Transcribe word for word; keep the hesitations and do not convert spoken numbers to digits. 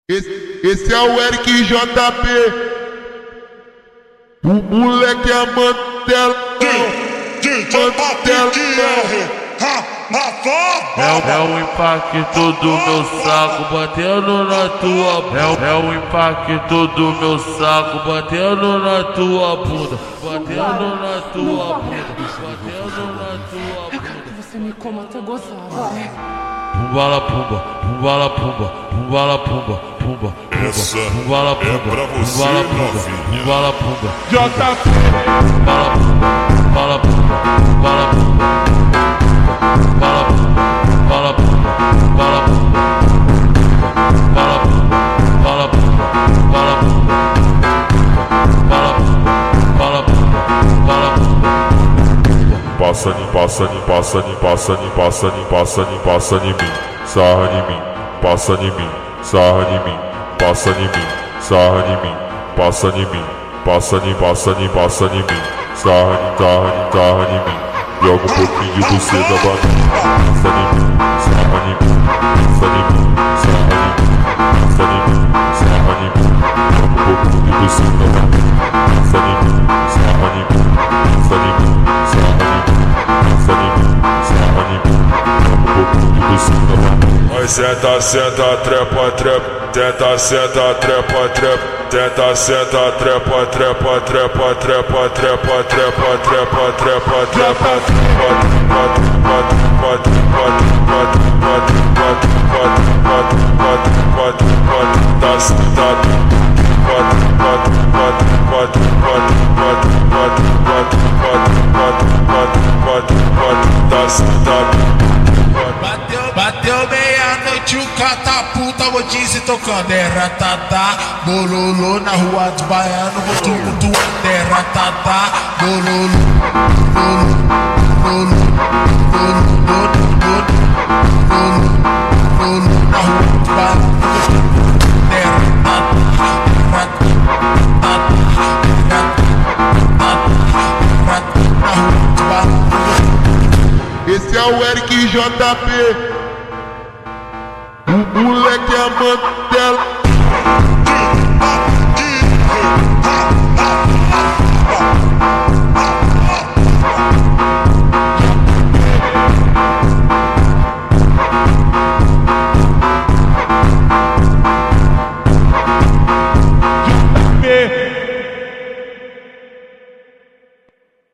Esse, esse é o Eric J P. O moleque é Mantela. Mantela. É, é o impacto do meu saco batendo na tua. É, é o impacto do meu saco batendo na tua bunda. Batendo na tua bunda. Batendo na tua bunda. Eu quero que você me coma até gozar, vai. Pumbala pumba, pumbala pumba, pumbala pumba, pumba, Essa pumbala é pumba, pra você, pumbala pumba, novinha. pumbala pumba, J P. pumbala pumba, pumbala pumba, pumbala pumba, pumbala pumba, pumbala pumba, pumbala pumba, pumbala pumba, pumbala pumba, pumbala pumba, pumbala pumba, pumbala pumba, pumbala pumba. Passa em, passa em, passa em, passa em, passa em, passa em, passa em mim, sarra em mim, passa em mim, sarra em mim, passa em mim, sarra em mim, passa em mim, passa em, passa em, passa em mim, sarra em, sarra em, sarra em mim, joga um pouquinho de você da barriga, passa em mim, sarra em mim, passa em mim, sarra em mim, passa em mim, sarra em mim, joga um pouquinho de você da barriga, passa em mim, sarra em mim, passa em mim, sarra em mim. Oi, senta, senta, trepa, trepa, tenta, senta, trepa, trepa, tenta, senta, trepa, trepa, trepa, trepa, trepa, trepa, trepa, trepa, trepa, tá sentado, tá sentado. Bateu, bateu meia-noite, o catapulta, o Dizzy tocando. É ratatá, bololô na rua dos baianos, vou tumultuando. É ratatá, bololô, bololô, bololô, bololô, bololô, bololô na rua dos baianos. É ratatá, ratatá, ratatá, ratatá na rua dos baianos. Esse é o Eric J P. O moleque é Mantela.